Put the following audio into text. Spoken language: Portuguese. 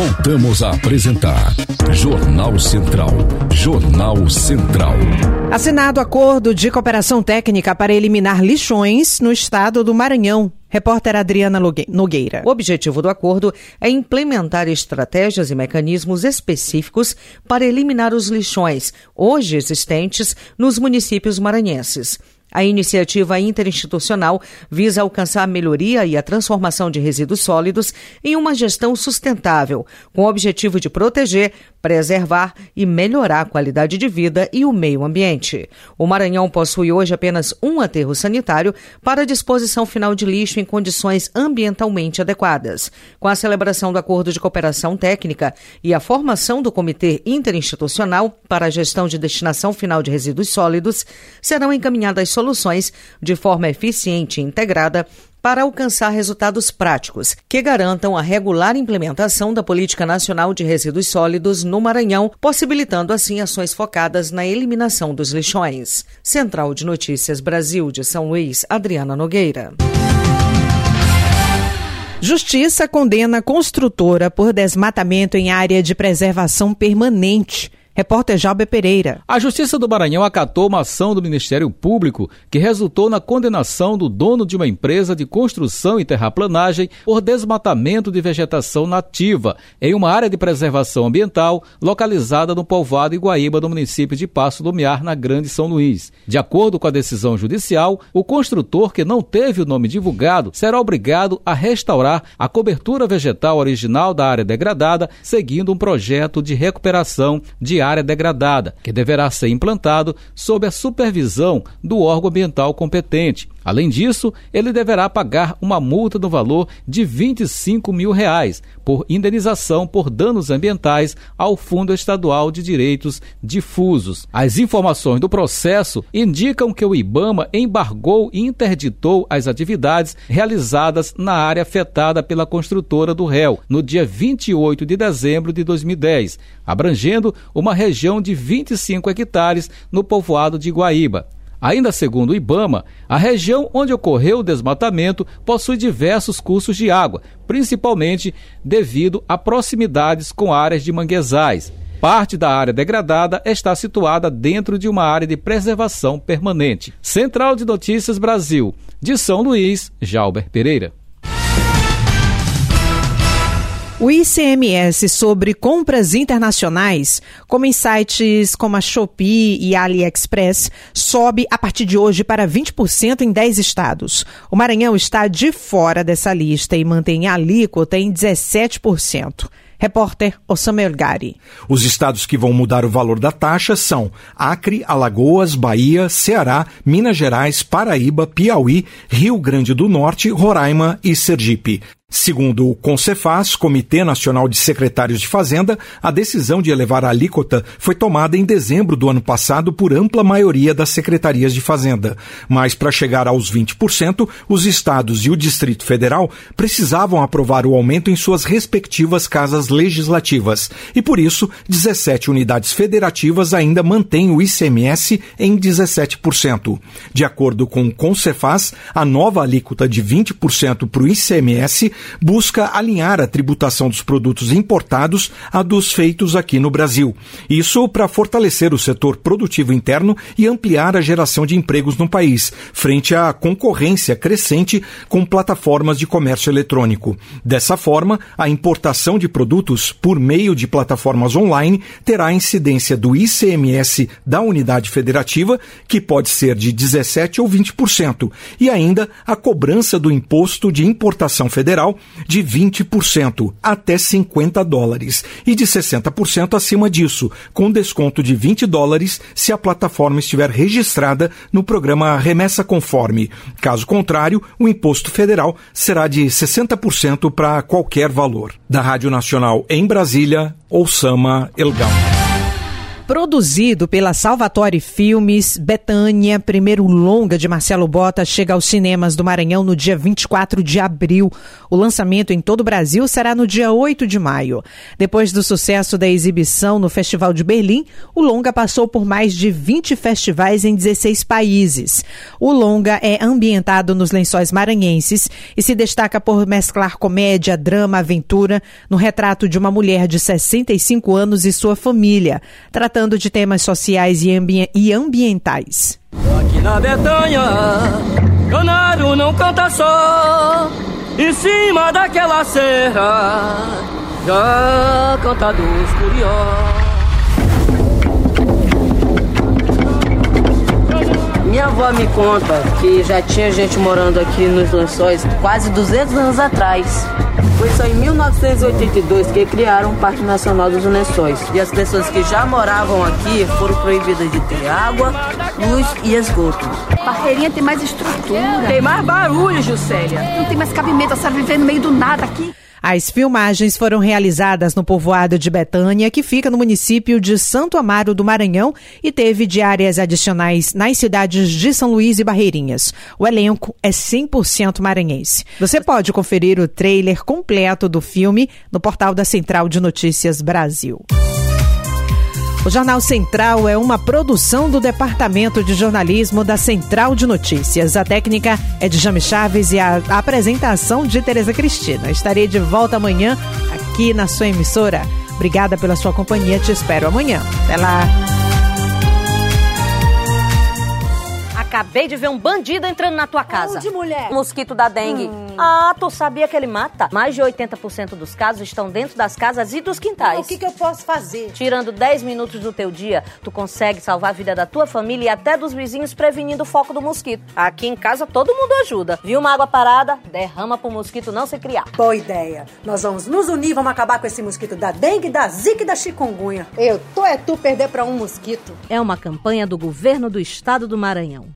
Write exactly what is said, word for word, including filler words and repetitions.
Voltamos a apresentar Jornal Central. Jornal Central. Assinado acordo de cooperação técnica para eliminar lixões no estado do Maranhão. Repórter Adriana Nogueira. O objetivo do acordo é implementar estratégias e mecanismos específicos para eliminar os lixões hoje existentes nos municípios maranhenses. A iniciativa interinstitucional visa alcançar a melhoria e a transformação de resíduos sólidos em uma gestão sustentável, com o objetivo de proteger, preservar e melhorar a qualidade de vida e o meio ambiente. O Maranhão possui hoje apenas um aterro sanitário para a disposição final de lixo em condições ambientalmente adequadas. Com a celebração do acordo de cooperação técnica e a formação do Comitê Interinstitucional para a Gestão de Destinação Final de Resíduos Sólidos, serão encaminhadas soluções de forma eficiente e integrada para alcançar resultados práticos que garantam a regular implementação da Política Nacional de Resíduos Sólidos no Maranhão, possibilitando assim ações focadas na eliminação dos lixões. Central de Notícias Brasil de São Luís, Adriana Nogueira. Justiça condena construtora por desmatamento em área de preservação permanente. Repórter Jalber Pereira. A Justiça do Maranhão acatou uma ação do Ministério Público que resultou na condenação do dono de uma empresa de construção e terraplanagem por desmatamento de vegetação nativa em uma área de preservação ambiental localizada no povoado Iguaíba, do município de Passo do Miar, na Grande São Luís. De acordo com a decisão judicial, o construtor, que não teve o nome divulgado, será obrigado a restaurar a cobertura vegetal original da área degradada, seguindo um projeto de recuperação de área degradada, que deverá ser implantado sob a supervisão do órgão ambiental competente. Além disso, ele deverá pagar uma multa no valor de vinte e cinco mil reais por indenização por danos ambientais ao Fundo Estadual de Direitos Difusos. As informações do processo indicam que o IBAMA embargou e interditou as atividades realizadas na área afetada pela construtora do réu no dia vinte e oito de dezembro de dois mil e dez, abrangendo uma região de vinte e cinco hectares no povoado de Iguaíba. Ainda segundo o IBAMA, a região onde ocorreu o desmatamento possui diversos cursos de água, principalmente devido a proximidades com áreas de manguezais. Parte da área degradada está situada dentro de uma área de preservação permanente. Central de Notícias Brasil, de São Luís, Jalber Pereira. O I C M S sobre compras internacionais, como em sites como a Shopee e a AliExpress, sobe a partir de hoje para vinte por cento em dez estados. O Maranhão está de fora dessa lista e mantém a alíquota em dezessete por cento. Repórter Osama Elgari. Os estados que vão mudar o valor da taxa são Acre, Alagoas, Bahia, Ceará, Minas Gerais, Paraíba, Piauí, Rio Grande do Norte, Roraima e Sergipe. Segundo o Concefaz, Comitê Nacional de Secretários de Fazenda, a decisão de elevar a alíquota foi tomada em dezembro do ano passado por ampla maioria das secretarias de Fazenda. Mas para chegar aos vinte por cento, os estados e o Distrito Federal precisavam aprovar o aumento em suas respectivas casas legislativas. E por isso, dezessete unidades federativas ainda mantêm o I C M S em dezessete por cento. De acordo com o Concefaz, a nova alíquota de vinte por cento para o I C M S busca alinhar a tributação dos produtos importados à dos feitos aqui no Brasil. Isso para fortalecer o setor produtivo interno e ampliar a geração de empregos no país, frente à concorrência crescente com plataformas de comércio eletrônico. Dessa forma, a importação de produtos por meio de plataformas online terá a incidência do I C M S da unidade federativa, que pode ser de dezessete ou vinte por cento, e ainda a cobrança do imposto de importação federal de vinte por cento até cinquenta dólares e de sessenta por cento acima disso, com desconto de vinte dólares se a plataforma estiver registrada no programa Remessa Conforme. Caso contrário, o imposto federal será de sessenta por cento para qualquer valor. Da Rádio Nacional em Brasília, Osama Elgal. Produzido pela Salvatore Filmes, Betânia, primeiro longa de Marcelo Bota, chega aos cinemas do Maranhão no dia vinte e quatro de abril. O lançamento em todo o Brasil será no dia oito de maio. Depois do sucesso da exibição no Festival de Berlim, o longa passou por mais de vinte festivais em dezesseis países. O longa é ambientado nos Lençóis Maranhenses e se destaca por mesclar comédia, drama, aventura no retrato de uma mulher de sessenta e cinco anos e sua família, tratando de temas sociais e, ambi- e ambientais. Aqui na Betânia, canário não canta só, em cima daquela serra, já canta dos curió. Minha avó me conta que já tinha gente morando aqui nos Lençóis quase duzentos anos atrás. Foi só em mil novecentos e oitenta e dois que criaram o Parque Nacional dos Lençóis. E as pessoas que já moravam aqui foram proibidas de ter água, luz e esgoto. Barreirinha tem mais estrutura. Tem mais barulho, Juscelia. Não tem mais cabimento, você viver no meio do nada aqui. As filmagens foram realizadas no povoado de Betânia, que fica no município de Santo Amaro do Maranhão, e teve diárias adicionais nas cidades de São Luís e Barreirinhas. O elenco é cem por cento maranhense. Você pode conferir o trailer completo do filme no portal da Central de Notícias Brasil. O Jornal Central é uma produção do Departamento de Jornalismo da Central de Notícias. A técnica é de Jame Chaves e a apresentação de Tereza Cristina. Estarei de volta amanhã aqui na sua emissora. Obrigada pela sua companhia. Te espero amanhã. Até lá. Acabei de ver um bandido entrando na tua casa. Onde, mulher? Mosquito da dengue. Hum. Ah, tu sabia que ele mata? Mais de oitenta por cento dos casos estão dentro das casas e dos quintais. O que, que eu posso fazer? Tirando dez minutos do teu dia, tu consegue salvar a vida da tua família e até dos vizinhos, prevenindo o foco do mosquito. Aqui em casa todo mundo ajuda. Viu uma água parada? Derrama pro mosquito não se criar. Boa ideia. Nós vamos nos unir, vamos acabar com esse mosquito da dengue, da zika e da chikungunya. Eu tô é tu perder pra um mosquito. É uma campanha do governo do estado do Maranhão.